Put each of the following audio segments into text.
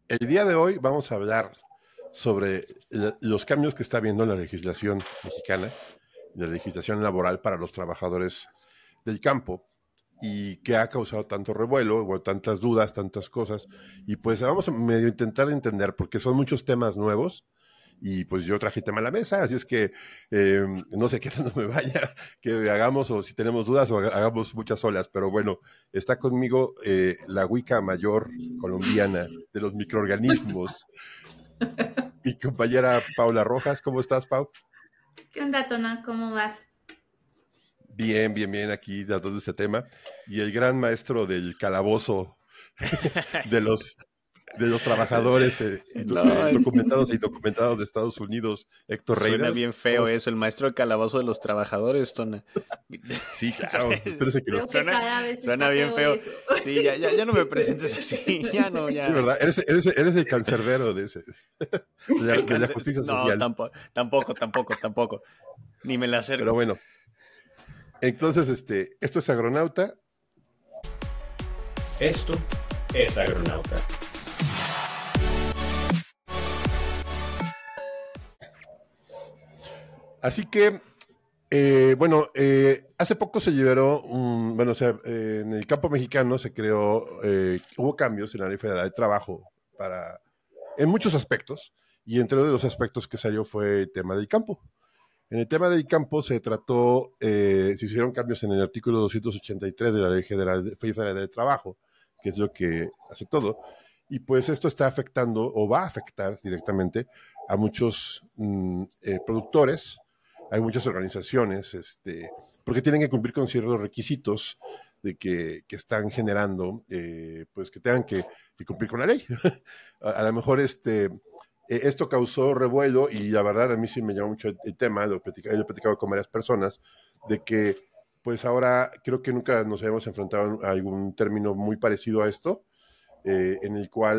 El día de hoy vamos a hablar sobre los cambios que está habiendo en la legislación mexicana, de la legislación laboral para los trabajadores del campo y que ha causado tanto revuelo, o tantas dudas, tantas cosas. Y pues vamos a medio intentar entender, porque son muchos temas nuevos y pues yo traje tema a la mesa, así es que no sé qué tanto me vaya, que hagamos o si tenemos dudas o hagamos muchas olas, pero bueno, está conmigo la Wicca mayor colombiana de los microorganismos, mi compañera Paula Rojas. ¿Cómo estás, Pau? ¿Qué onda, Tona? ¿Cómo vas? Bien, bien, bien, aquí tratando de este tema. Y el gran maestro del calabozo de los, de los trabajadores No, documentados e indocumentados de Estados Unidos, Héctor suena Reiner. bien ¿Cómo feo estás? eso, el maestro del calabozo de los trabajadores, Tona. Sí, claro. Tú eres el que Creo que Suena, cada vez suena está bien peor feo. eso. Sí, ya no me presentes así, ya no, Sí, ya. ¿verdad? Eres el cancerbero de ese, El de la cáncer, justicia no, social. tampoco. Ni me la Pero acerco. bueno, entonces, esto es Agronauta. Esto es Agronauta. Así que, bueno, hace poco se liberó bueno, o sea, en el campo mexicano se creó, hubo cambios en la Ley Federal de Trabajo en muchos aspectos, y entre los aspectos que salió fue el tema del campo. En el tema del campo se trató, se hicieron cambios en el artículo 283 de la Ley Federal del Trabajo, que es lo que hace todo, y pues esto está afectando o va a afectar directamente a muchos productores, hay muchas organizaciones, porque tienen que cumplir con ciertos requisitos que están generando, pues que tengan que cumplir con la ley. A lo mejor esto causó revuelo y la verdad a mí sí me llamó mucho el tema, lo he platicado con varias personas, de que pues ahora creo que nunca nos habíamos enfrentado a algún término muy parecido a esto, en el cual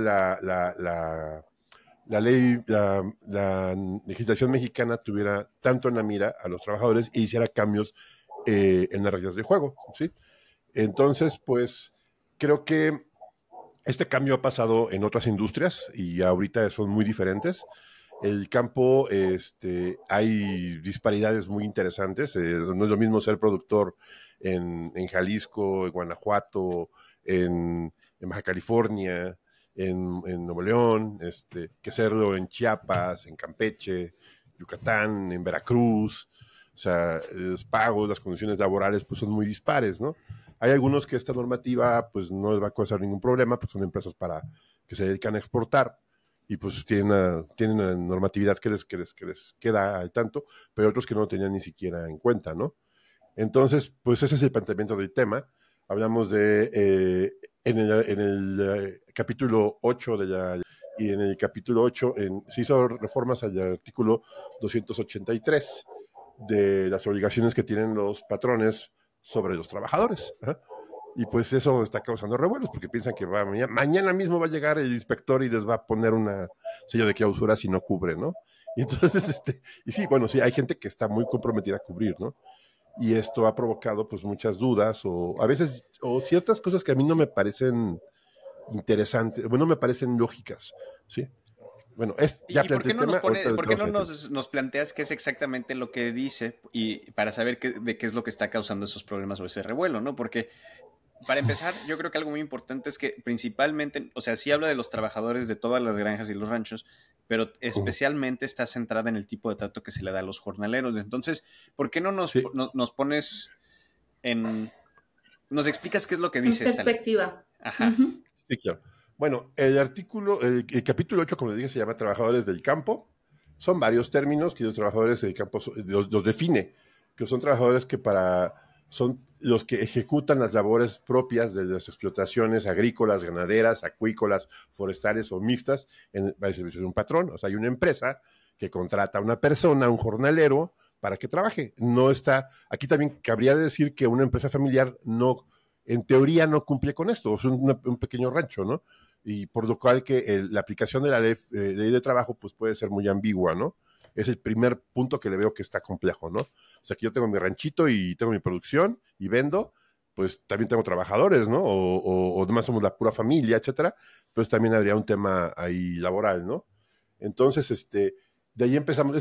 la ley, la legislación mexicana tuviera tanto en la mira a los trabajadores e hiciera cambios en las reglas de juego, ¿sí? Entonces, pues creo que este cambio ha pasado en otras industrias y ahorita son muy diferentes. El campo, hay disparidades muy interesantes. No es lo mismo ser productor en Jalisco, en Guanajuato, en Baja California, en Nuevo León, que serlo en Chiapas, en Campeche, Yucatán, en Veracruz. O sea, los pagos, las condiciones laborales, pues son muy dispares, ¿no? Hay algunos que esta normativa, pues no les va a causar ningún problema, pues son empresas que se dedican a exportar y pues tienen una normatividad que les queda al tanto, pero otros que no lo tenían ni siquiera en cuenta, ¿no? Entonces, pues ese es el planteamiento del tema. Hablamos en el capítulo 8 y en el capítulo 8 se hizo reformas al artículo 283 de las obligaciones que tienen los patrones sobre los trabajadores. ¿Eh? Y pues eso está causando revuelos porque piensan que mañana mismo va a llegar el inspector y les va a poner una sello de clausura si no cubre, ¿no? Y entonces, y sí, bueno, sí, hay gente que está muy comprometida a cubrir, ¿no? Y esto ha provocado pues muchas dudas o a veces, o ciertas cosas que a mí no me parecen interesantes, bueno, no me parecen lógicas, ¿sí? Bueno, ya ¿Y por planteé qué el no nos tema, ahorita pone, por qué entramos no en el tema. nos planteas qué es exactamente lo que dice y para saber de qué es lo que está causando esos problemas o ese revuelo, ¿no? Porque para empezar, yo creo que algo muy importante es que principalmente, o sea, sí habla de los trabajadores de todas las granjas y los ranchos, pero Uh-huh. especialmente está centrada en el tipo de trato que se le da a los jornaleros. Entonces, ¿por qué no Sí, nos pones en... nos explicas qué es lo que En dice esta ley? perspectiva. Ajá. Ujú. sí, claro. Bueno, el capítulo 8, como le dije, se llama Trabajadores del Campo. Son varios términos que los trabajadores del campo los define, que son trabajadores son los que ejecutan las labores propias de las explotaciones agrícolas, ganaderas, acuícolas, forestales o mixtas el servicio de un patrón. O sea, hay una empresa que contrata a una persona, un jornalero, para que trabaje. No está, aquí también cabría decir que una empresa familiar no, en teoría no cumple con esto, es un pequeño rancho, ¿no? Y por lo cual que la aplicación de la ley de trabajo pues puede ser muy ambigua, ¿no? Es el primer punto que le veo que está complejo, ¿no? O sea, que yo tengo mi ranchito y tengo mi producción y vendo, pues también tengo trabajadores, ¿no? O además somos la pura familia, etcétera, pues también habría un tema ahí laboral, ¿no? Entonces, de ahí empezamos, es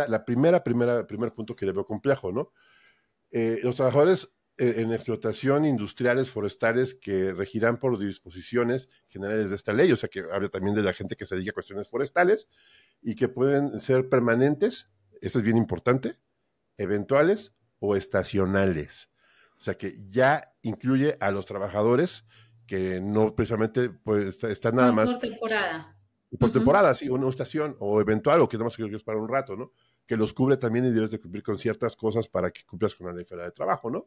primer punto que le veo complejo, ¿no? Los trabajadores en explotación industriales forestales que regirán por disposiciones generales de esta ley, o sea que habla también de la gente que se dedica a cuestiones forestales y que pueden ser permanentes, esto es bien importante, eventuales o estacionales. O sea que ya incluye a los trabajadores que no precisamente pues, están nada Son más por temporada. por temporada, sí, una estación o eventual o que nada más que es para un rato, ¿no? Que los cubre también y debes de cumplir con ciertas cosas para que cumplas con la ley federal de trabajo, ¿no?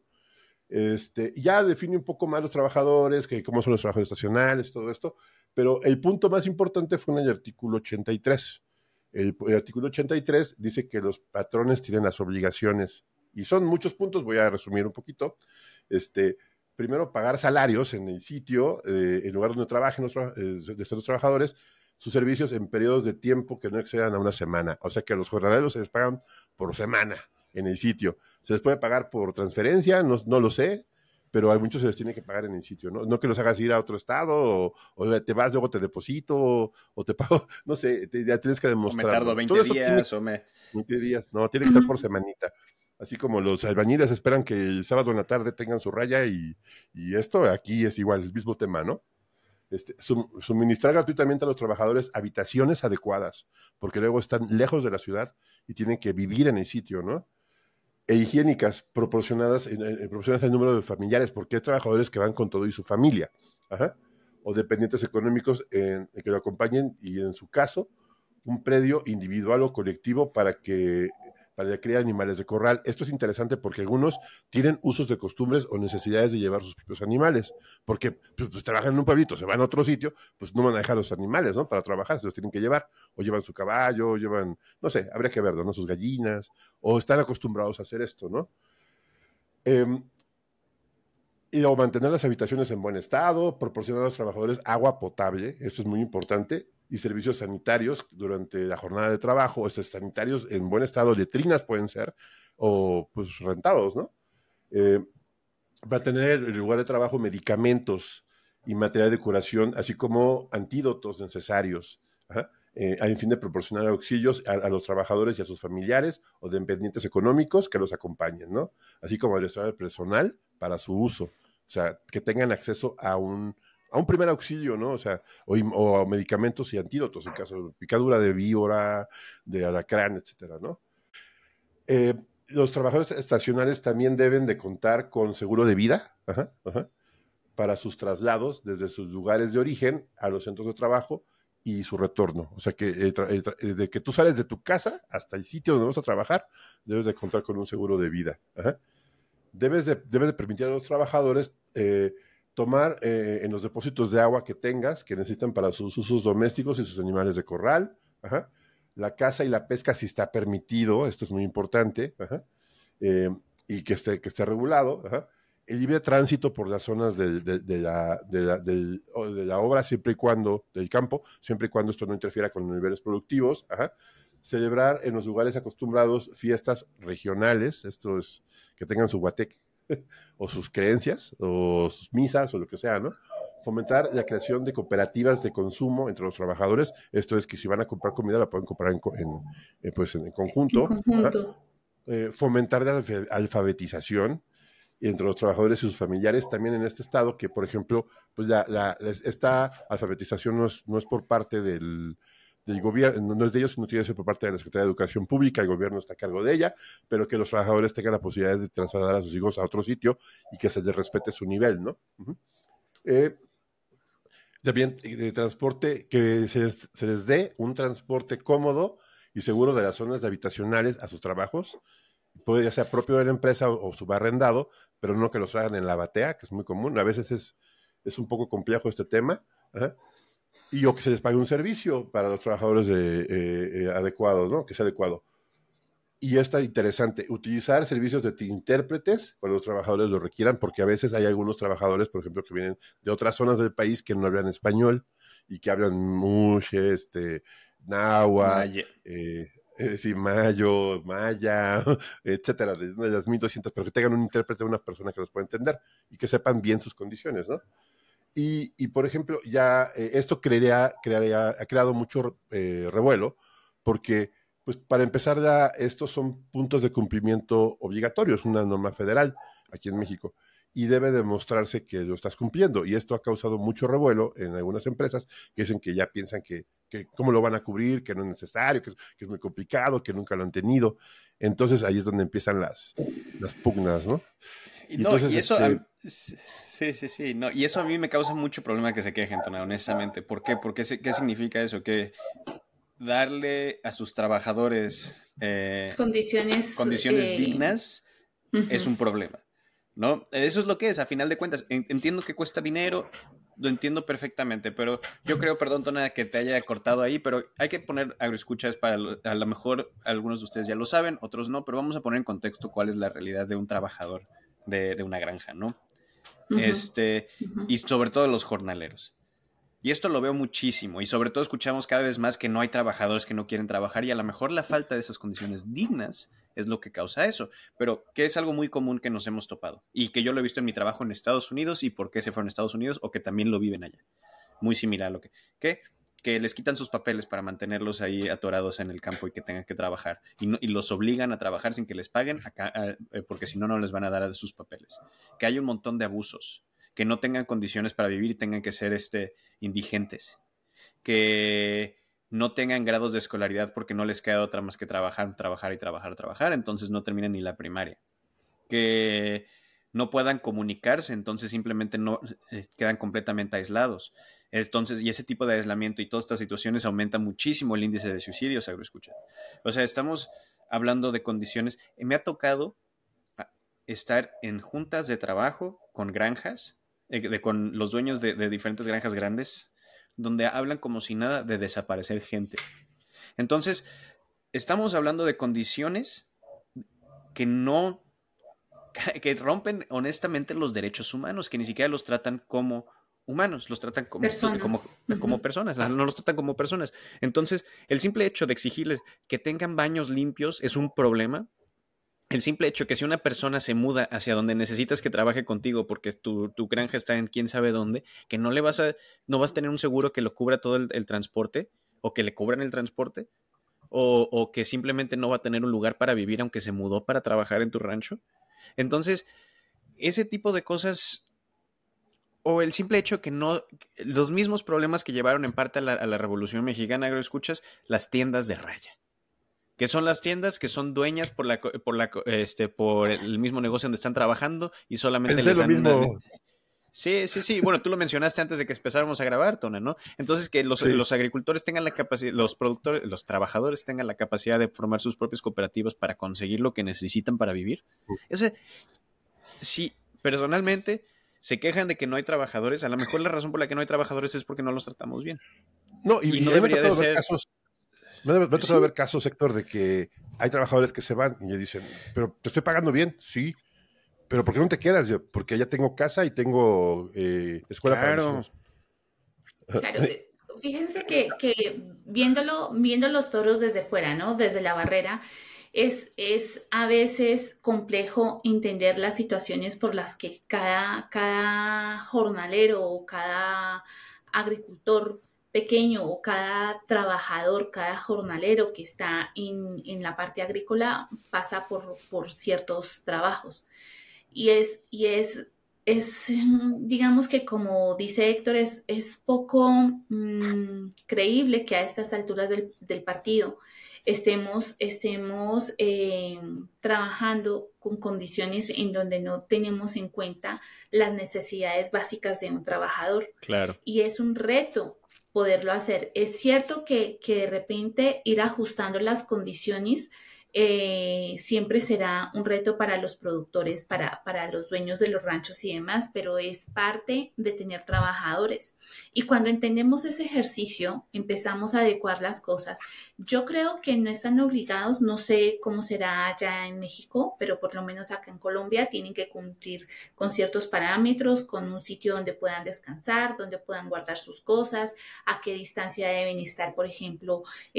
Ya define un poco más los trabajadores, que cómo son los trabajadores estacionales, todo esto, pero el punto más importante fue en el artículo 83. El artículo 83 dice que los patrones tienen las obligaciones, y son muchos puntos, voy a resumir un poquito. Primero, pagar salarios en el sitio, en lugar donde trabajen de estos trabajadores, sus servicios en periodos de tiempo que no excedan a una semana. O sea que a los jornaleros se les pagan por semana en el sitio. ¿Se les puede pagar por transferencia? No lo sé, pero a muchos se les tiene que pagar en el sitio, ¿no? No que los hagas ir a otro estado, o te vas, luego te deposito, o te pago, no sé, ya tienes que demostrar. O me tardo 20 días, 20 días, no, tiene que ser por semanita. Así como los albañiles esperan que el sábado en la tarde tengan su raya y esto, aquí es igual, el mismo tema, ¿no? Suministrar gratuitamente a los trabajadores habitaciones adecuadas, porque luego están lejos de la ciudad y tienen que vivir en el sitio, ¿no? E higiénicas, proporcionadas al número de familiares, porque hay trabajadores que van con todo y su familia, ajá, o dependientes económicos en que lo acompañen y en su caso, un predio individual o colectivo para la cría de animales de corral. Esto es interesante porque algunos tienen usos de costumbres o necesidades de llevar sus propios animales, porque pues trabajan en un pueblito, se van a otro sitio, pues no van a dejar los animales, ¿no? Para trabajar, se los tienen que llevar, o llevan su caballo, o llevan, no sé, habría que verlo, ¿no? Sus gallinas, o están acostumbrados a hacer esto, ¿no? O mantener las habitaciones en buen estado, proporcionar a los trabajadores agua potable, esto es muy importante, y servicios sanitarios durante la jornada de trabajo, estos sanitarios en buen estado, letrinas pueden ser, o pues rentados, ¿no? Va a tener en el lugar de trabajo medicamentos y material de curación, así como antídotos necesarios, a fin de proporcionar auxilios a los trabajadores y a sus familiares o dependientes económicos que los acompañen, ¿no? Así como el personal para su uso. O sea, que tengan acceso a un primer auxilio, ¿no? O sea, o a medicamentos y antídotos en caso de picadura de víbora, de alacrán, etcétera, ¿no? Los trabajadores estacionales también deben de contar con seguro de vida, para sus traslados desde sus lugares de origen a los centros de trabajo y su retorno. O sea, que de que tú sales de tu casa hasta el sitio donde vas a trabajar, debes de contar con un seguro de vida. Debes de permitir a los trabajadores tomar en los depósitos de agua que tengas, que necesitan para sus usos domésticos y sus animales de corral. La caza y la pesca si está permitido, esto es muy importante, y que esté regulado. El libre tránsito por las zonas de la obra, siempre y cuando, del campo, siempre y cuando esto no interfiera con los niveles productivos. Celebrar en los lugares acostumbrados fiestas regionales, esto es que tengan su guateque, o sus creencias, o sus misas, o lo que sea, ¿no? Fomentar la creación de cooperativas de consumo entre los trabajadores, esto es que si van a comprar comida la pueden comprar en conjunto. En conjunto. Fomentar la alfabetización entre los trabajadores y sus familiares también en este estado, que por ejemplo, pues esta alfabetización no es por parte del gobierno, no es de ellos, sino tiene que ser por parte de la Secretaría de Educación Pública, el gobierno está a cargo de ella, pero que los trabajadores tengan la posibilidad de trasladar a sus hijos a otro sitio y que se les respete su nivel, ¿no? También de transporte, que se les dé un transporte cómodo y seguro de las zonas habitacionales a sus trabajos, puede ya sea propio de la empresa o subarrendado, pero no que los traigan en la batea, que es muy común, a veces es un poco complejo este tema, y o que se les pague un servicio para los trabajadores adecuados, ¿no? Que sea adecuado. Y está interesante, utilizar servicios de intérpretes cuando los trabajadores lo requieran, porque a veces hay algunos trabajadores, por ejemplo, que vienen de otras zonas del país que no hablan español y que hablan mucho, náhuatl, sí, Mayo, Maya, etcétera, de las 1200, pero que tengan un intérprete, una persona que los pueda entender y que sepan bien sus condiciones, ¿no? Por ejemplo, ya esto ha creado mucho revuelo, porque, pues, para empezar, ya estos son puntos de cumplimiento obligatorios, una norma federal aquí en México, y debe demostrarse que lo estás cumpliendo. Y esto ha causado mucho revuelo en algunas empresas que dicen que ya piensan que cómo lo van a cubrir, que no es necesario, que es muy complicado, que nunca lo han tenido. Entonces ahí es donde empiezan las pugnas, ¿no? Y Y no, entonces, y eso, sí, no, y eso a mí me causa mucho problema que se quejen, Tona, honestamente. ¿Por qué? ¿Qué significa eso? Que darle a sus trabajadores Condiciones. condiciones dignas es Ujú. un problema, ¿no? Eso es lo que es, a final de cuentas. Entiendo que cuesta dinero, lo entiendo perfectamente, pero yo creo, perdón, Tona, que te haya cortado ahí, pero hay que poner agroescuchas a lo mejor algunos de ustedes ya lo saben, otros no, pero vamos a poner en contexto cuál es la realidad de un trabajador de una granja, ¿no? Ujú, ujú. Y sobre todo los jornaleros. Y esto lo veo muchísimo y sobre todo escuchamos cada vez más que no hay trabajadores que no quieren trabajar y a lo mejor la falta de esas condiciones dignas es lo que causa eso, pero que es algo muy común que nos hemos topado y que yo lo he visto en mi trabajo en Estados Unidos y por qué se fueron a Estados Unidos o que también lo viven allá. Muy similar a lo que les quitan sus papeles para mantenerlos ahí atorados en el campo y que tengan que trabajar y los obligan a trabajar sin que les paguen porque si no, no les van a dar sus papeles. Que hay un montón de abusos, que no tengan condiciones para vivir y tengan que ser indigentes, que no tengan grados de escolaridad porque no les queda otra más que trabajar, trabajar y trabajar, trabajar, entonces no terminan ni la primaria, que no puedan comunicarse, entonces simplemente no quedan completamente aislados. Entonces, y ese tipo de aislamiento y todas estas situaciones aumenta muchísimo el índice de suicidios, agroescucha. O sea, estamos hablando de condiciones. Me ha tocado estar en juntas de trabajo con granjas, con los dueños de diferentes granjas grandes, donde hablan como si nada de desaparecer gente. Entonces, estamos hablando de condiciones que no, que rompen honestamente los derechos humanos, que ni siquiera los tratan como humanos, los tratan Personas. como Ujú. personas, no los tratan como personas. Entonces, el simple hecho de exigirles que tengan baños limpios es un problema. El simple hecho que si una persona se muda hacia donde necesitas que trabaje contigo porque tu granja está en quién sabe dónde, que no vas a tener un seguro que lo cubra todo el transporte o que le cubran el transporte o que simplemente no va a tener un lugar para vivir aunque se mudó para trabajar en tu rancho. Entonces, ese tipo de cosas o el simple hecho que no, los mismos problemas que llevaron en parte a la Revolución Mexicana, agroescuchas, las tiendas de raya que son las tiendas que son dueñas por el mismo negocio donde están trabajando y solamente pensé les lo dan una. mismo, Sí, sí, sí. Bueno, tú lo mencionaste antes de que empezáramos a grabar, Tona, ¿no? Entonces, que sí. los agricultores tengan la capacidad, los productores, los trabajadores tengan la capacidad de formar sus propios cooperativas para conseguir lo que necesitan para vivir. Eso, sí, personalmente se quejan de que no hay trabajadores. A lo mejor la razón por la que no hay trabajadores es porque no los tratamos bien. No, Y y no a mí me ha debería de tocado ver ser. casos. Me ha tocado Sí, ver casos, Héctor, de que hay trabajadores que se van y le dicen, pero te estoy pagando bien, sí, pero ¿por qué no te quedas? Yo, porque ya tengo casa y tengo escuela para mis claro. hijos. Claro, fíjense que viendo los toros desde fuera, ¿no? Desde la barrera, es a veces complejo entender las situaciones por las que cada jornalero o cada agricultor pequeño o cada trabajador, cada jornalero que está en la parte agrícola pasa por ciertos trabajos. Y es, digamos que como dice Héctor, es poco creíble que a estas alturas del partido estemos trabajando con condiciones en donde no tenemos en cuenta las necesidades básicas de un trabajador. Claro. Y es un reto poderlo hacer. Es cierto que de repente ir ajustando las condiciones siempre será un reto para los productores, para los dueños de los ranchos y demás, pero es parte de tener trabajadores. Y cuando entendemos ese ejercicio, empezamos a adecuar las cosas. Yo creo que no están obligados, no sé cómo será allá en México, pero por lo menos acá en Colombia tienen que cumplir con ciertos parámetros, con un sitio donde puedan descansar, donde puedan guardar sus cosas, a qué distancia deben estar, por ejemplo,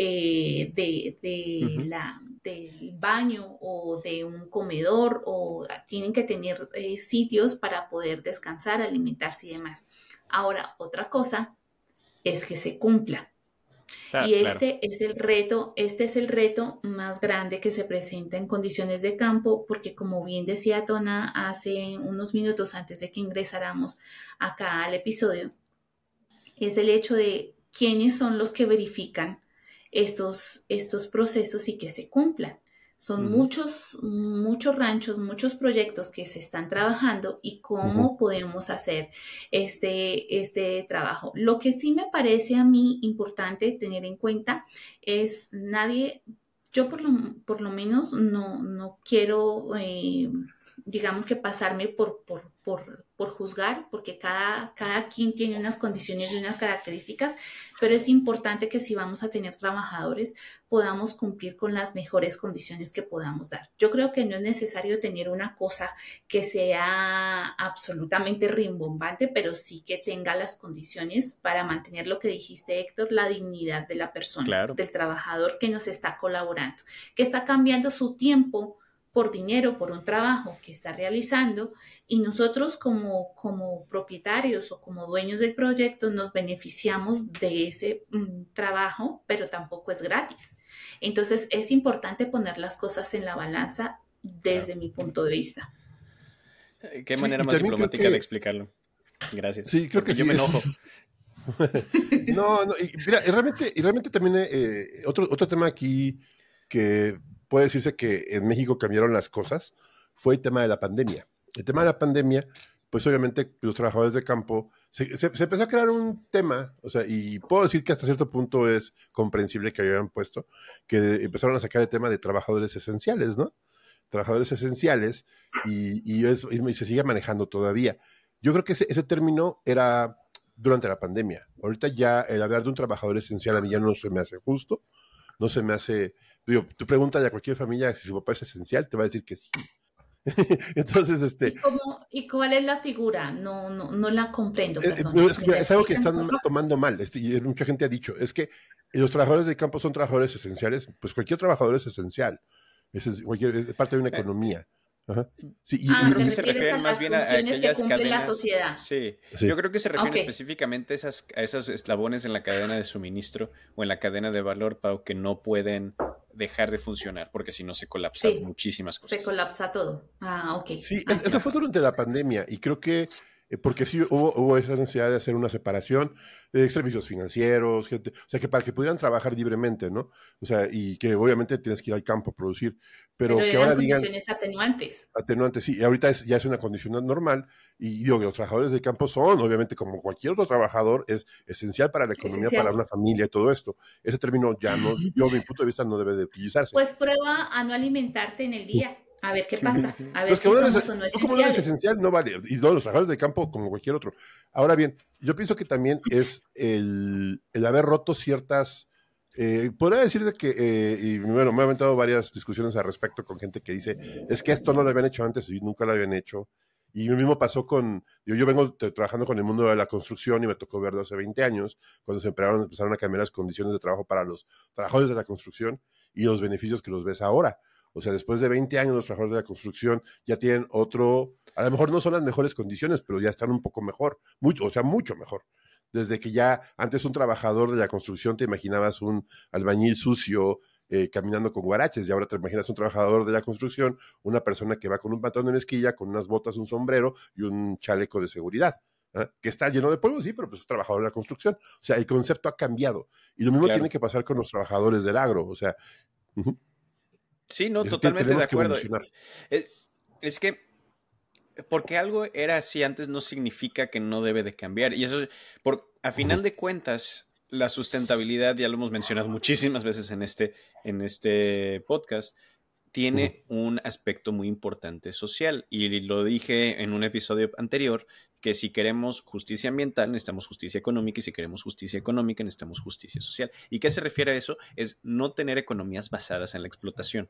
del baño o de un comedor, o tienen que tener sitios para poder descansar, alimentarse y demás. Ahora, otra cosa es que se cumpla. Y este es el reto más grande que se presenta en condiciones de campo, porque como bien decía Tona hace unos minutos antes de que ingresáramos acá al episodio, es el hecho de quiénes son los que verifican estos procesos y que se cumplan. Son muchos ranchos, muchos proyectos que se están trabajando y cómo podemos hacer este trabajo. Lo que sí me parece a mí importante tener en cuenta es yo por lo menos no quiero, digamos que pasarme por juzgar, porque cada quien tiene unas condiciones y unas características, pero es importante que si vamos a tener trabajadores, podamos cumplir con las mejores condiciones que podamos dar. Yo creo que no es necesario tener una cosa que sea absolutamente rimbombante, pero sí que tenga las condiciones para mantener lo que dijiste, Héctor, la dignidad de la persona, Claro. del trabajador que nos está colaborando, que está cambiando su tiempo por dinero, por un trabajo que está realizando, y nosotros como propietarios o como dueños del proyecto nos beneficiamos de ese trabajo, pero tampoco es gratis. Entonces es importante poner las cosas en la balanza desde mi punto de vista. Qué manera más diplomática de explicarlo. Gracias. Sí, creo porque que yo sí, me enojo. No, y mira, y realmente también otro tema aquí que puede decirse que en México cambiaron las cosas fue el tema de la pandemia. El tema de la pandemia, pues obviamente los trabajadores de campo, se empezó a crear un tema, o sea, y puedo decir que hasta cierto punto es comprensible que hayan puesto, que empezaron a sacar el tema de trabajadores esenciales, ¿no? Trabajadores esenciales, y se sigue manejando todavía. Yo creo que ese término era durante la pandemia. Ahorita ya el hablar de un trabajador esencial a mí ya no se me hace justo, no se me hace... Digo, tú preguntas a cualquier familia si su papá es esencial, te va a decir que sí. Entonces, ¿Y cuál es la figura? No la comprendo, perdón. es algo que están tomando mal, y mucha gente ha dicho, es que los trabajadores de campo son trabajadores esenciales, pues cualquier trabajador es esencial, es parte de una economía. Ajá. Sí, y se refieren más bien a aquellas cadenas. La sociedad. Sí. Yo creo que se refieren específicamente a esos eslabones en la cadena de suministro o en la cadena de valor, Pau, que no pueden dejar de funcionar, porque si no se colapsan muchísimas cosas. Se colapsa todo. Ok. Sí, eso fue durante la pandemia y creo que porque sí hubo esa necesidad de hacer una separación de servicios financieros, gente, o sea, que para que pudieran trabajar libremente, ¿no? O sea, y que obviamente tienes que ir al campo a producir, pero que ahora digan... condiciones atenuantes. Atenuantes, sí, y ahorita ya es una condición normal, y digo que los trabajadores del campo son, obviamente, como cualquier otro trabajador, es esencial para la economía, para una familia y todo esto. Ese término ya no, yo, de mi punto de vista, no debe de utilizarse. Pues prueba a no alimentarte en el día. A ver qué pasa, a ver si somos o no esenciales. Como no es esencial, no vale. Y no, los trabajadores de campo, como cualquier otro. Ahora bien, yo pienso que también es el haber roto ciertas... podría decir de que, y bueno, me he aventado varias discusiones al respecto con gente que dice, es que esto no lo habían hecho antes y nunca lo habían hecho. Y lo mismo pasó yo vengo trabajando con el mundo de la construcción y me tocó verlo hace 20 años, cuando empezaron a cambiar las condiciones de trabajo para los trabajadores de la construcción y los beneficios que los ves ahora. O sea, después de 20 años los trabajadores de la construcción ya tienen a lo mejor no son las mejores condiciones, pero ya están un poco mejor, mucho mejor. Desde que ya antes un trabajador de la construcción te imaginabas un albañil sucio caminando con guaraches, y ahora te imaginas un trabajador de la construcción, una persona que va con un pantalón en esquilla, con unas botas, un sombrero y un chaleco de seguridad. Que está lleno de polvo, sí, pero pues es trabajador de la construcción. O sea, el concepto ha cambiado. Y lo mismo tiene que pasar con los trabajadores del agro. O sea... Sí, no, totalmente de acuerdo. Es que porque algo era así antes no significa que no debe de cambiar. Y eso, a final de cuentas, la sustentabilidad, ya lo hemos mencionado muchísimas veces en este podcast, tiene un aspecto muy importante social. Y lo dije en un episodio anterior, que si queremos justicia ambiental, necesitamos justicia económica, y si queremos justicia económica, necesitamos justicia social. ¿Y qué se refiere a eso? Es no tener economías basadas en la explotación.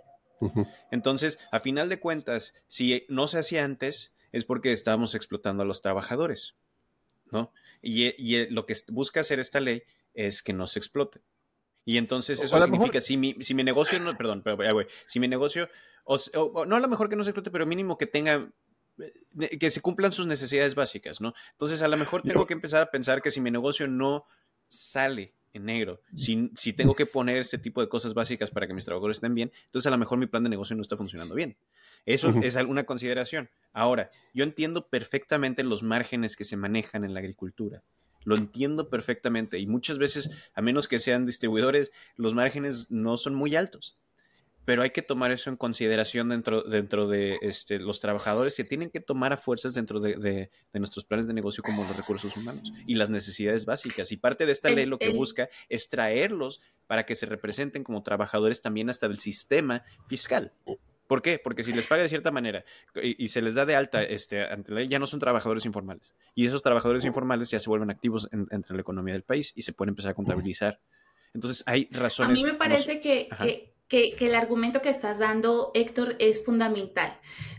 Entonces, a final de cuentas, si no se hacía antes, es porque estábamos explotando a los trabajadores, ¿no? Y lo que busca hacer esta ley es que no se explote. Y entonces eso significa, si mi negocio, no, perdón, pero güey, si mi negocio, no a lo mejor que no se explote, pero mínimo que tenga, que se cumplan sus necesidades básicas, ¿no? Entonces a lo mejor tengo que empezar a pensar que si mi negocio no sale en negro, si tengo que poner este tipo de cosas básicas para que mis trabajadores estén bien, entonces a lo mejor mi plan de negocio no está funcionando bien. Eso es alguna consideración. Ahora, yo entiendo perfectamente los márgenes que se manejan en la agricultura. Lo entiendo perfectamente y muchas veces, a menos que sean distribuidores, los márgenes no son muy altos. Pero hay que tomar eso en consideración dentro de los trabajadores que tienen que tomar a fuerzas dentro de nuestros planes de negocio, como los recursos humanos y las necesidades básicas. Y parte de esta ley lo que busca es traerlos para que se representen como trabajadores también hasta del sistema fiscal. ¿Por qué? Porque si les paga de cierta manera y se les da de alta ante la ley, ya no son trabajadores informales. Y esos trabajadores informales ya se vuelven activos entre la economía del país y se pueden empezar a contabilizar. Entonces hay razones. A mí me parece que el argumento que estás dando, Héctor, es fundamental.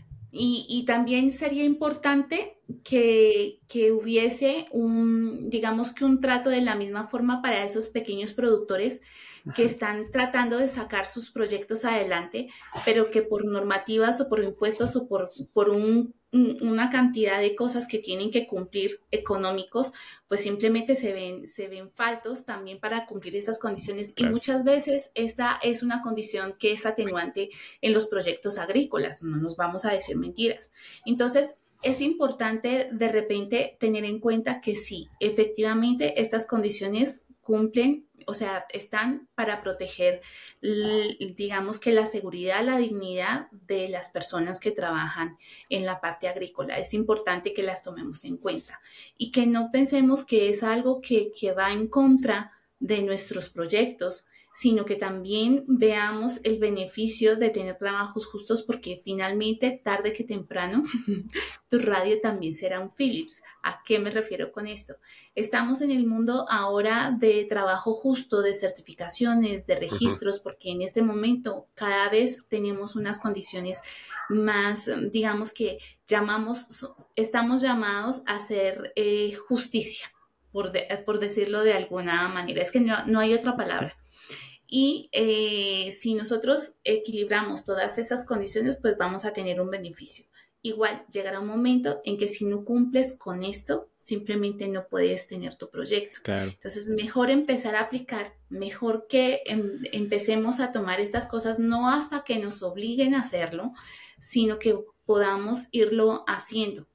Y también sería importante que hubiese digamos que un trato de la misma forma para esos pequeños productores que están tratando de sacar sus proyectos adelante, pero que por normativas o por impuestos o por una cantidad de cosas que tienen que cumplir económicos, pues simplemente se ven faltos también para cumplir esas condiciones. Claro. Y muchas veces esta es una condición que es atenuante en los proyectos agrícolas, no nos vamos a decir mentiras. Entonces, es importante de repente tener en cuenta que sí, efectivamente estas condiciones cumplen, o sea, están para proteger, digamos que la seguridad, la dignidad de las personas que trabajan en la parte agrícola. Es importante que las tomemos en cuenta y que no pensemos que es algo que va en contra de nuestros proyectos, sino que también veamos el beneficio de tener trabajos justos, porque finalmente, tarde que temprano, tu radio también será un Philips. ¿A qué me refiero con esto? Estamos en el mundo ahora de trabajo justo, de certificaciones, de registros, porque en este momento cada vez tenemos unas condiciones más, digamos que estamos llamados a hacer justicia, por decirlo de alguna manera. Es que no hay otra palabra. Y si nosotros equilibramos todas esas condiciones, pues vamos a tener un beneficio. Igual llegará un momento en que si no cumples con esto, simplemente no puedes tener tu proyecto. Claro. Entonces, mejor empezar a aplicar, mejor que empecemos a tomar estas cosas, no hasta que nos obliguen a hacerlo, sino que podamos irlo haciendo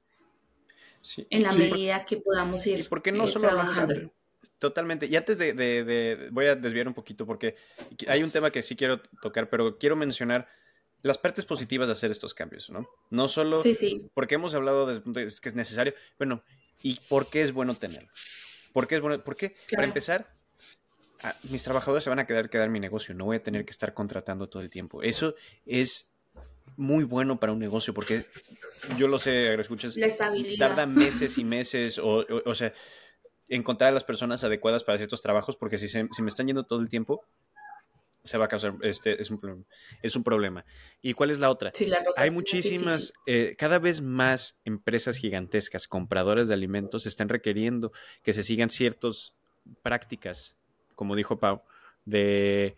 en la medida que podamos ir porque no solo trabajando. Totalmente. Y antes voy a desviar un poquito porque hay un tema que sí quiero tocar, pero quiero mencionar las partes positivas de hacer estos cambios, ¿no? No solo porque hemos hablado desde el punto de vista que es necesario, bueno, ¿y por qué es bueno tenerlo? ¿Por qué es bueno? Porque, claro, para empezar, mis trabajadores se van a quedar mi negocio, no voy a tener que estar contratando todo el tiempo. Eso es muy bueno para un negocio porque yo lo sé, agroescuchas, tarda meses y meses o sea, encontrar a las personas adecuadas para ciertos trabajos, porque si me están yendo todo el tiempo, se va a causar, es un problema. ¿Y cuál es la otra? Sí, hay muchísimas, cada vez más empresas gigantescas, compradoras de alimentos, están requiriendo que se sigan ciertas prácticas, como dijo Pau, de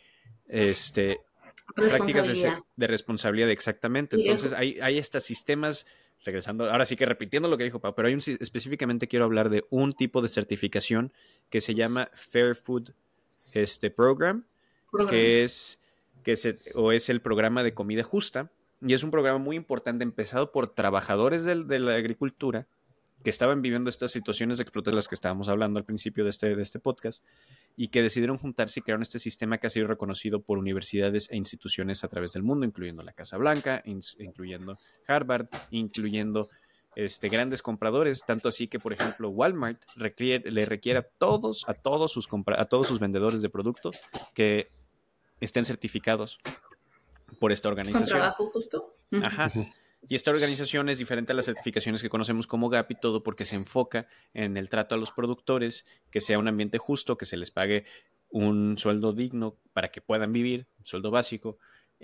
prácticas de responsabilidad, exactamente. Entonces, hay estos sistemas. Regresando, ahora sí que repitiendo lo que dijo Pau, pero específicamente quiero hablar de un tipo de certificación que se llama Fair Food Program, que es el programa de comida justa, y es un programa muy importante empezado por trabajadores de la agricultura que estaban viviendo estas situaciones de explotación de las que estábamos hablando al principio de este podcast, y que decidieron juntarse y crearon este sistema que ha sido reconocido por universidades e instituciones a través del mundo, incluyendo la Casa Blanca, incluyendo Harvard, incluyendo grandes compradores, tanto así que, por ejemplo, Walmart le requiere a todos sus vendedores de productos que estén certificados por esta Con organización. trabajo justo. Ajá. Y esta organización es diferente a las certificaciones que conocemos como GAP y todo porque se enfoca en el trato a los productores, que sea un ambiente justo, que se les pague un sueldo digno para que puedan vivir, un sueldo básico,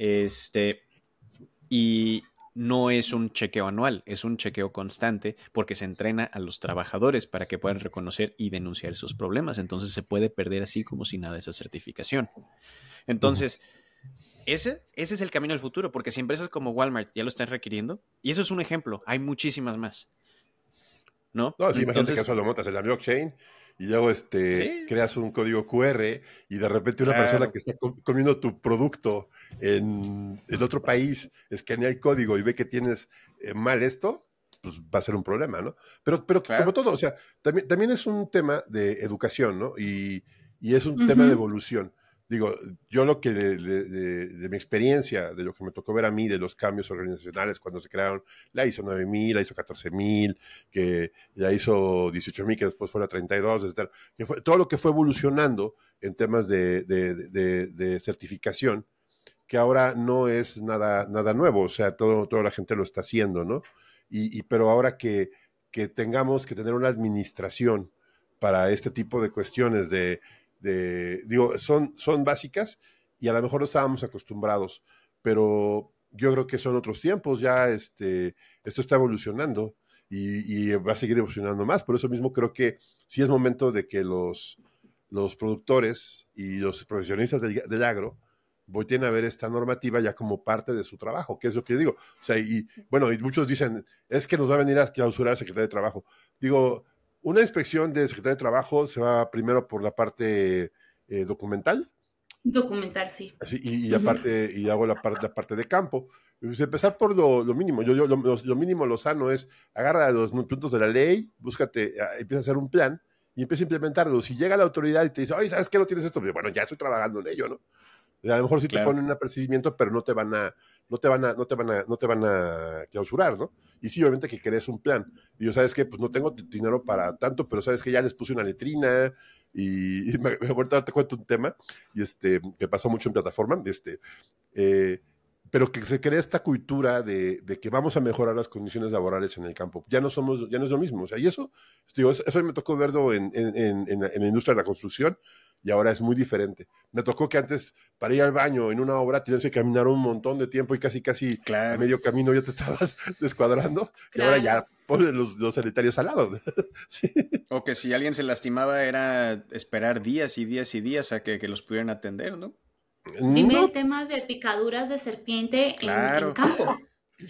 y no es un chequeo anual, es un chequeo constante porque se entrena a los trabajadores para que puedan reconocer y denunciar esos problemas. Entonces se puede perder así como si nada esa certificación. Entonces, ese es el camino al futuro, porque si empresas como Walmart ya lo están requiriendo, y eso es un ejemplo, hay muchísimas más, ¿no? No, sí, imagínate que Entonces, eso lo montas en la blockchain y luego sí, creas un código QR y de repente una persona claro, que está comiendo tu producto en otro país escanea el código y ve que tienes mal esto, pues va a ser un problema, ¿no? Pero como claro. todo, o sea, también es un tema de educación, ¿no? Y es un tema de Ujú. evolución. Digo, yo lo que de mi experiencia, de lo que me tocó ver a mí, de los cambios organizacionales cuando se crearon la ISO 9000, la ISO 14000, que la ISO 18000, que después fue la 32, etcétera, que fue todo lo que fue evolucionando en temas de certificación, que ahora no es nada nuevo, o sea, toda la gente lo está haciendo, ¿no? Pero ahora que tengamos que tener una administración para este tipo de cuestiones digo, son básicas y a lo mejor no estábamos acostumbrados, pero yo creo que son otros tiempos, ya esto está evolucionando y va a seguir evolucionando más, por eso mismo creo que sí es momento de que los productores y los profesionistas del agro volteen a ver esta normativa ya como parte de su trabajo, que es lo que digo. O sea, y bueno, y muchos dicen, es que nos va a venir a clausurar el secretario de Trabajo. Digo, una inspección de secretario de Trabajo se va primero por la parte documental, Documental, sí. así, y Ujú. aparte, y hago la parte de campo. Pues empezar por lo mínimo. Lo mínimo, lo sano es agarra los puntos de la ley, búscate, empieza a hacer un plan y empieza a implementarlo. Si llega la autoridad y te dice, oye, ¿sabes qué? No tienes esto. Pues, bueno, ya estoy trabajando en ello, ¿no? A lo mejor sí te Claro. ponen un apercibimiento, pero no te van a clausurar, ¿no? Y sí, obviamente que querés un plan. Y yo, ¿sabes qué? Pues no tengo dinero para tanto, pero ¿sabes qué? Ya les puse una letrina y ahorita te cuento un tema que pasó mucho en plataforma, eh, pero que se crea esta cultura de que vamos a mejorar las condiciones laborales en el campo. Ya no es lo mismo. O sea, y eso me tocó verlo en la industria de la construcción y ahora es muy diferente. Me tocó que antes, para ir al baño en una obra, tienes que caminar un montón de tiempo y casi a Claro. medio camino ya te estabas descuadrando, y ahora Claro. ya ponen los sanitarios al lado. Sí. O que si alguien se lastimaba era esperar días y días y días a que los pudieran atender, ¿no? Dime No, el tema de picaduras de serpiente en Claro, campo.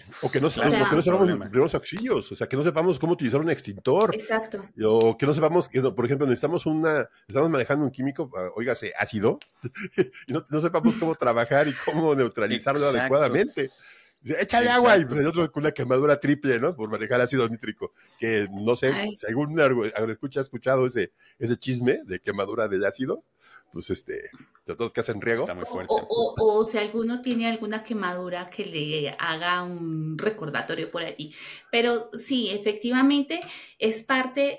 O o que no clásico sea, sepamos problema. primeros auxilios, o sea, que no sepamos cómo utilizar un extintor, exacto. o que no sepamos, por ejemplo, estamos manejando un químico, óigase, ácido, y no sepamos cómo trabajar y cómo neutralizarlo Exacto, adecuadamente. Dice, échale agua y pues exacto. el otro con una quemadura triple, ¿no? Por manejar ácido nítrico. Que no sé, Ay, si algún escucha ha escuchado ese chisme de quemadura del ácido, pues de todos que hacen riego. Está muy O, fuerte. o si alguno tiene alguna quemadura que le haga un recordatorio por allí. Pero sí, efectivamente es parte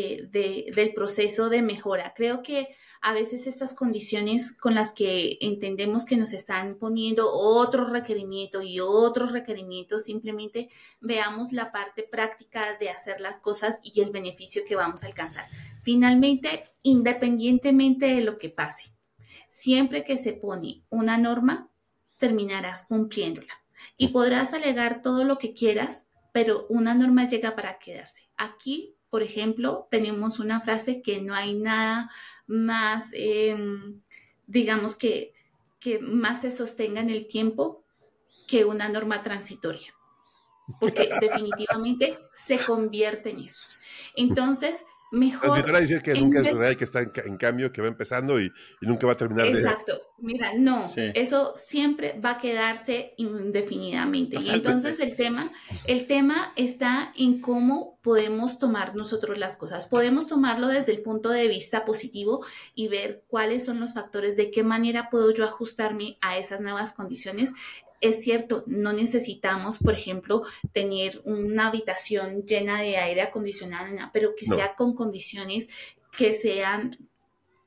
del proceso de mejora. Creo que a veces estas condiciones con las que entendemos que nos están poniendo otro requerimiento y otros requerimientos, simplemente veamos la parte práctica de hacer las cosas y el beneficio que vamos a alcanzar. Finalmente, independientemente de lo que pase, siempre que se pone una norma, terminarás cumpliéndola. Y podrás alegar todo lo que quieras, pero una norma llega para quedarse. Aquí, por ejemplo, tenemos una frase que no hay nada más, digamos que más se sostenga en el tiempo que una norma transitoria, porque definitivamente se convierte en eso. Entonces, Transitora mejor dice que nunca en es vez. real, que está en cambio, que va empezando y nunca va a terminar de... Exacto. Mira, no, Sí, eso siempre va a quedarse indefinidamente. Y Totalmente. entonces el tema está en cómo podemos tomar nosotros las cosas. Podemos tomarlo desde el punto de vista positivo y ver cuáles son los factores, de qué manera puedo yo ajustarme a esas nuevas condiciones. Es cierto, no necesitamos, por ejemplo, tener una habitación llena de aire acondicionado, pero que No. sea con condiciones que sean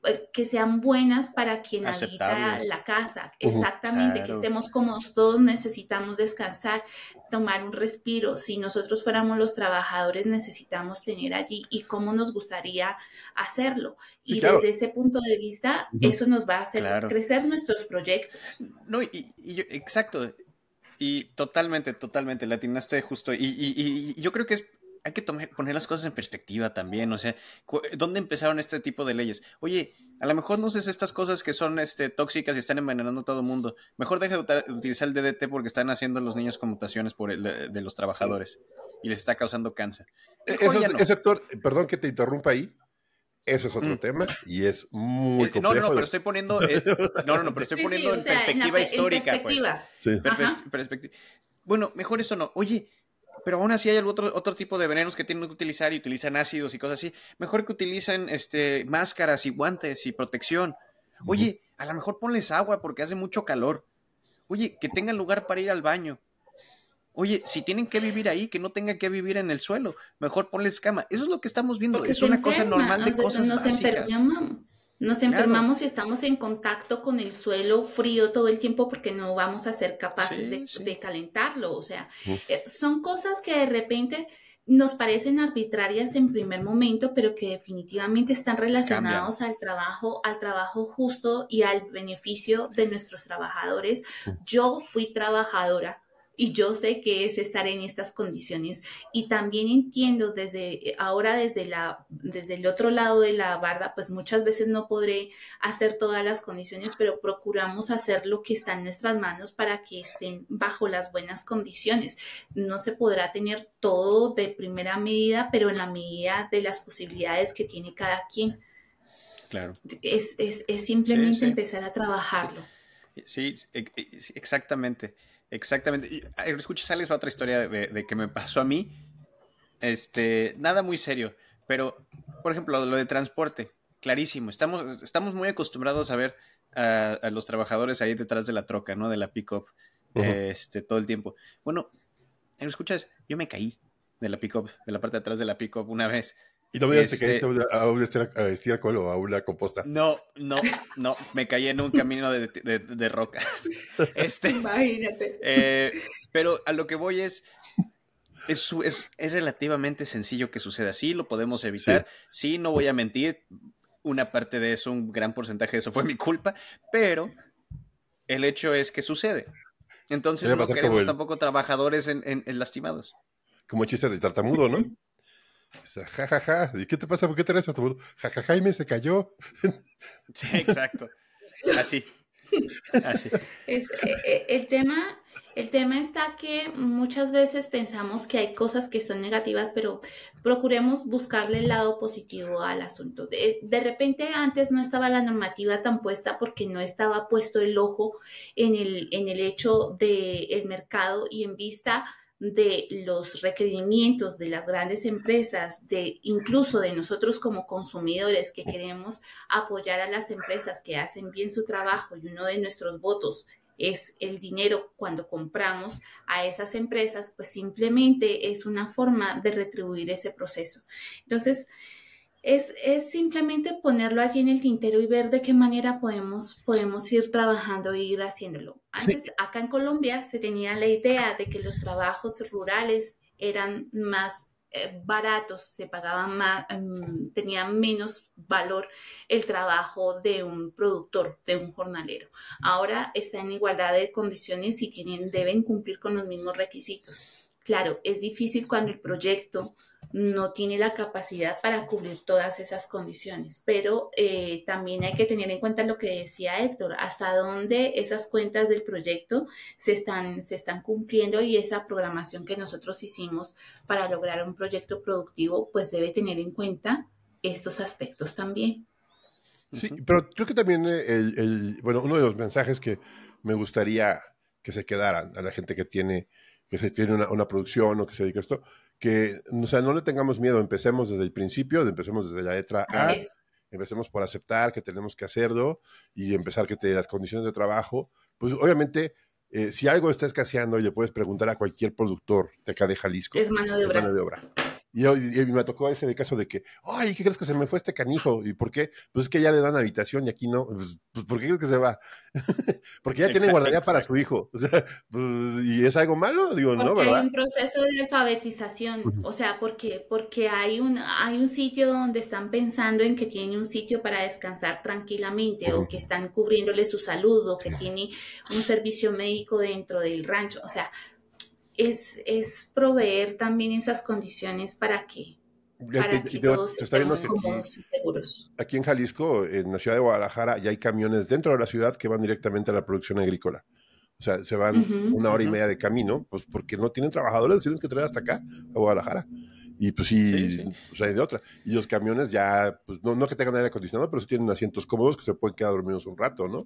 que sean buenas para quien habita Aceptables. la casa. Exactamente, que Claro. estemos cómodos. Todos necesitamos descansar, tomar un respiro. Si nosotros fuéramos los trabajadores, necesitamos tener allí y cómo nos gustaría hacerlo. Sí, Y claro. desde ese punto de vista, eso nos va a hacer Claro. crecer nuestros proyectos. No, exacto. Y totalmente, le atinaste justo. Y yo creo que hay que poner las cosas en perspectiva también. O sea, ¿dónde empezaron este tipo de leyes? Oye, a lo mejor no uses estas cosas que son tóxicas y están envenenando a todo el mundo. Mejor deja de utilizar el DDT porque están haciendo los niños con mutaciones de los trabajadores y les está causando cáncer. Mejor ya no. Ese actor, perdón que te interrumpa ahí. Eso es otro tema y es muy complejo. No, pero estoy poniendo, pero estoy poniendo en perspectiva histórica, en perspectiva. Pues. Sí. Perspectiva. Bueno, mejor esto no. Oye, pero aún así hay otro tipo de venenos que tienen que utilizar y utilizan ácidos y cosas así. Mejor que utilicen máscaras y guantes y protección. Oye, a lo mejor ponles agua porque hace mucho calor. Oye, que tengan lugar para ir al baño. Oye, si tienen que vivir ahí, que no tengan que vivir en el suelo. Mejor ponles cama. Eso es lo que estamos viendo. Porque es una cosa normal de cosas básicas. Nos enfermamos y estamos en contacto con el suelo frío todo el tiempo porque no vamos a ser capaces de calentarlo. O sea, son cosas que de repente nos parecen arbitrarias en primer momento, pero que definitivamente están relacionados al trabajo justo y al beneficio de nuestros trabajadores. Yo fui trabajadora. Y yo sé que es estar en estas condiciones. Y también entiendo desde el otro lado de la barda, pues muchas veces no podré hacer todas las condiciones, pero procuramos hacer lo que está en nuestras manos para que estén bajo las buenas condiciones. No se podrá tener todo de primera medida, pero en la medida de las posibilidades que tiene cada quien. Claro. Es simplemente empezar a trabajarlo. Sí, exactamente. Exactamente. Escucha, sales otra historia de que me pasó a mí. Nada muy serio, pero, por ejemplo, lo de transporte, clarísimo. Estamos muy acostumbrados a ver a los trabajadores ahí detrás de la troca, ¿no? De la pick-up, todo el tiempo. Bueno, escuchas, yo me caí de la pick-up, de la parte de atrás de la pick-up una vez. ¿Y no me te caíste a un estiércol o a una composta? No, me caí en un camino de rocas. Imagínate. Pero a lo que voy es relativamente sencillo que suceda. Sí, lo podemos evitar. Sí, no voy a mentir. Una parte de eso, un gran porcentaje de eso fue mi culpa, pero el hecho es que sucede. Entonces no queremos tampoco trabajadores en lastimados. Como chiste de tartamudo, ¿no? Ja. ¿Y qué te pasa? ¿Por qué te eres tartamudo? Ja, Jaime se cayó. Sí, exacto. Así. El tema está que muchas veces pensamos que hay cosas que son negativas, pero procuremos buscarle el lado positivo al asunto. De repente antes no estaba la normativa tan puesta porque no estaba puesto el ojo en el hecho del mercado y en vista de los requerimientos de las grandes empresas, incluso de nosotros como consumidores que queremos apoyar a las empresas que hacen bien su trabajo, y uno de nuestros votos es el dinero cuando compramos a esas empresas, pues simplemente es una forma de retribuir ese proceso. Entonces, es simplemente ponerlo allí en el tintero y ver de qué manera podemos ir trabajando e ir haciéndolo. Antes, acá en Colombia, se tenía la idea de que los trabajos rurales eran más baratos, se pagaban más, tenía menos valor el trabajo de un productor, de un jornalero. Ahora está en igualdad de condiciones y deben cumplir con los mismos requisitos. Claro, es difícil cuando el proyecto no tiene la capacidad para cubrir todas esas condiciones, pero también hay que tener en cuenta lo que decía Héctor, hasta dónde esas cuentas del proyecto se están cumpliendo, y esa programación que nosotros hicimos para lograr un proyecto productivo, pues debe tener en cuenta estos aspectos también. Sí, pero creo que también uno de los mensajes que me gustaría que se quedaran a la gente que tiene una producción o que se dedica a esto, que no le tengamos miedo, empecemos desde el principio, empecemos desde la letra A, empecemos por aceptar que tenemos que hacerlo y empezar las condiciones de trabajo, pues obviamente si algo está escaseando y le puedes preguntar a cualquier productor de acá de Jalisco, es mano de obra. Y me tocó ese de caso de que, ay, ¿qué crees que se me fue este canijo? ¿Y por qué? Pues es que ya le dan habitación y aquí no. Pues ¿por qué crees que se va? Porque ya tiene guardería para su hijo. O sea, pues, ¿y es algo malo? Digo, no, Porque hay ¿verdad? un proceso de alfabetización, Ujú. o sea, porque hay un sitio donde están pensando en que tiene un sitio para descansar tranquilamente o que Ujú. están cubriéndole su salud o que tiene un servicio médico dentro del rancho. O sea, es proveer también esas condiciones para que todos Te está viendo estemos que cómodos y seguros. aquí en Jalisco, en la ciudad de Guadalajara, ya hay camiones dentro de la ciudad que van directamente a la producción agrícola. O sea, se van Ujú. 1 hora y media de camino, pues porque no tienen trabajadores, los tienen que traer hasta acá, a Guadalajara. Y pues Sí, sí, sí. pues hay de otra. Y los camiones ya, pues no que tengan aire acondicionado, pero sí tienen asientos cómodos que se pueden quedar dormidos un rato, ¿no?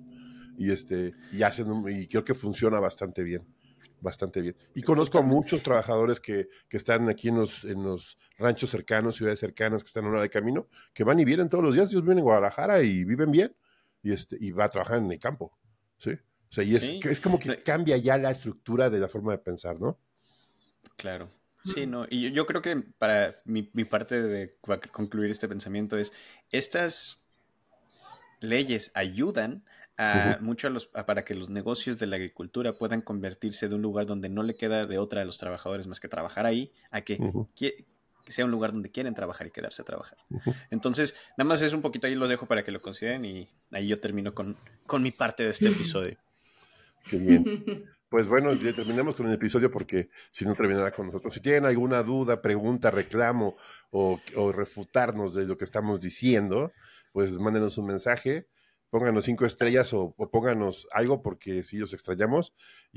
Y y creo que funciona bastante bien, bastante bien. Y conozco a Totalmente. muchos trabajadores que están aquí en los ranchos cercanos, ciudades cercanas, que están a 1 hora de camino, que van y vienen todos los días. Ellos viven en Guadalajara y viven bien, y va a trabajar en el campo, ¿sí? O sea, Sí, es como que no, cambia ya la estructura de la forma de pensar, ¿no? claro. Sí, no. Y yo creo que para mi parte de concluir este pensamiento es, estas leyes ayudan Ujú, a mucho para que los negocios de la agricultura puedan convertirse de un lugar donde no le queda de otra a los trabajadores más que trabajar ahí, a ujú, que sea un lugar donde quieren trabajar y quedarse a trabajar. ujú. Entonces, nada más es un poquito ahí lo dejo para que lo consideren y ahí yo termino con mi parte de este episodio. Qué bien. Pues bueno, ya terminamos con el episodio porque si no terminará con nosotros. Si tienen alguna duda, pregunta, reclamo o refutarnos de lo que estamos diciendo, pues mándenos un mensaje, pónganos 5 estrellas o pónganos algo porque sí los extrañamos.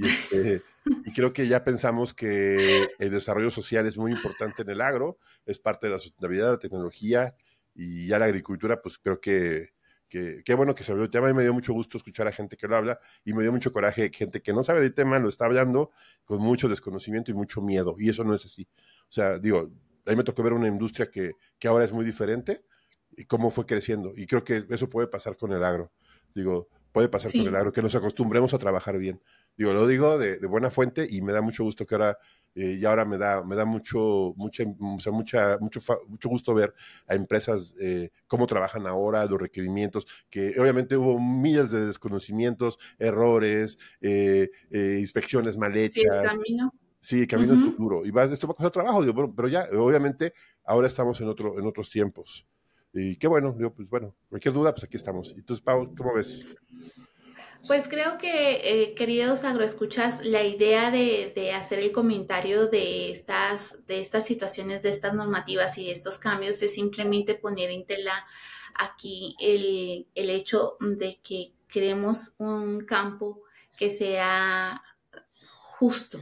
Y creo que ya pensamos que el desarrollo social es muy importante en el agro, es parte de la sustentabilidad, la tecnología y ya la agricultura, pues creo que qué bueno que se abrió el tema y me dio mucho gusto escuchar a gente que lo habla y me dio mucho coraje que gente que no sabe del tema lo está hablando con mucho desconocimiento y mucho miedo, y eso no es así. O sea, digo, a mí me tocó ver una industria que ahora es muy diferente y cómo fue creciendo, y creo que eso puede pasar con el agro. Digo, puede pasar con el Sí. agro, que nos acostumbremos a trabajar bien. Digo, lo digo de buena fuente y me da mucho gusto que ahora, y ahora me da o sea, mucho gusto ver a empresas cómo trabajan ahora, los requerimientos, que obviamente hubo miles de desconocimientos, errores, inspecciones mal Sí, el hechas. camino. Sí, el camino es Ujú. duro y esto va a costar trabajo, digo, pero ya, obviamente, ahora estamos en otros tiempos. Y qué bueno, digo, pues bueno, cualquier duda, pues aquí estamos. Entonces, Pau, ¿cómo ves? Pues creo que, queridos agroescuchas, la idea de hacer el comentario de estas situaciones, de estas normativas y de estos cambios es simplemente poner en tela aquí el hecho de que queremos un campo que sea justo,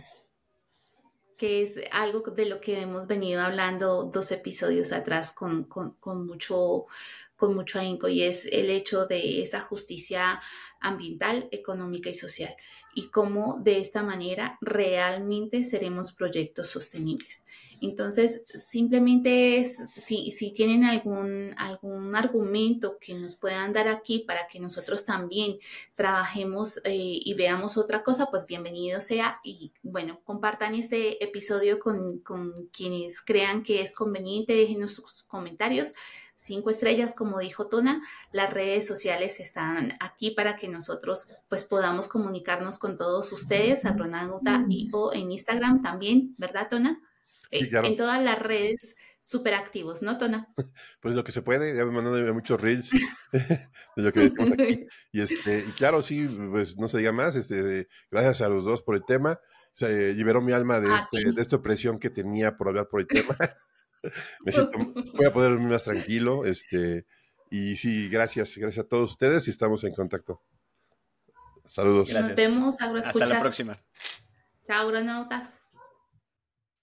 que es algo de lo que hemos venido hablando 2 episodios atrás con mucho ahínco, y es el hecho de esa justicia ambiental, económica y social, y cómo de esta manera realmente seremos proyectos sostenibles. Entonces, simplemente es, si tienen algún argumento que nos puedan dar aquí para que nosotros también trabajemos y veamos otra cosa, pues bienvenido sea. Y bueno, compartan este episodio con quienes crean que es conveniente, déjenos sus comentarios. 5 estrellas, como dijo Tona, las redes sociales están aquí para que nosotros pues podamos comunicarnos con todos ustedes, Agronauta o en Instagram también, ¿verdad, Tona? Sí, En claro. todas las redes súper activos, ¿no, Tona? Pues lo que se puede, ya me mandan muchos reels de lo que decimos aquí. Y claro, sí, pues no se diga más, gracias a los dos por el tema. Se liberó mi alma A ti. de esta opresión que tenía por hablar por el tema. Me siento, voy a poder dormir más tranquilo, y sí, gracias a todos ustedes y estamos en contacto. Saludos. Nos Gracias. vemos, Hasta la agroescuchas. próxima. Chao, agronautas.